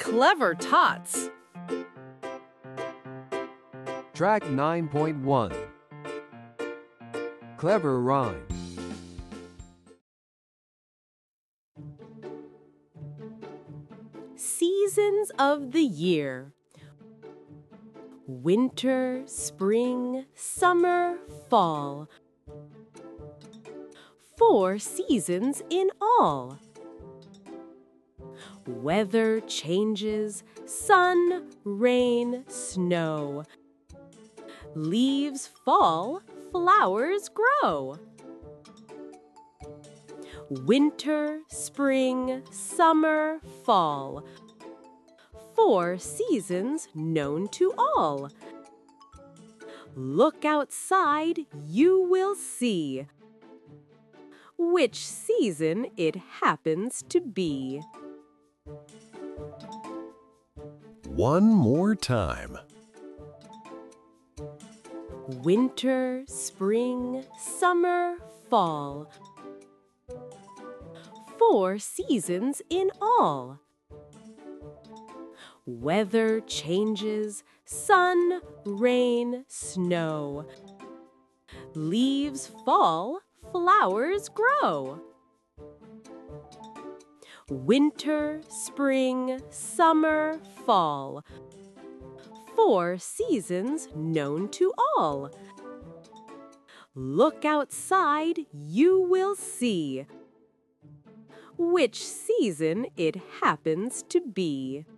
Clever Tots. Track 9.1. Clever Rhyme. Seasons of the year: winter, spring, summer, fall. 4 seasons in all. Weather changes, sun, rain, snow. Leaves fall, flowers grow. Winter, spring, summer, fall. 4 seasons known to all. Look outside, you will see which season it happens to be. One more time. Winter, spring, summer, fall. 4 seasons in all. Weather changes, sun, rain, snow. Leaves fall, flowers grow. Winter, spring, summer, fall. 4 seasons known to all. Look outside, you will see which season it happens to be.